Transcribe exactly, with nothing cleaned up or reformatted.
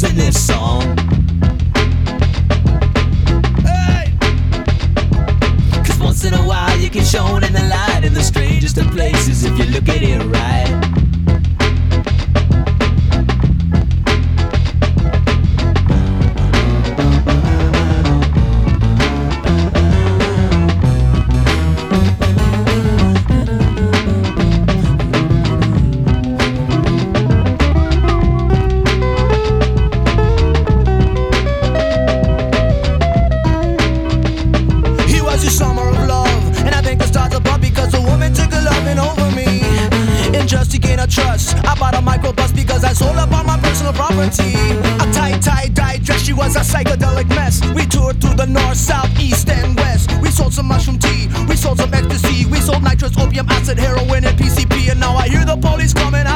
sing this song. Hey! Cause once in a while you get shown in the light in the strangest of places if you look at it right. Summer of love, and I think the stars above because a woman took a loving over me. And just to gain her trust, I bought a microbus because I sold up all my personal property. A tight, tight, dye dress, she was a psychedelic mess. We toured through the north, south, east, and west. We sold some mushroom tea, we sold some ecstasy, we sold nitrous, opium, acid, heroin, and P C P. And now I hear the police coming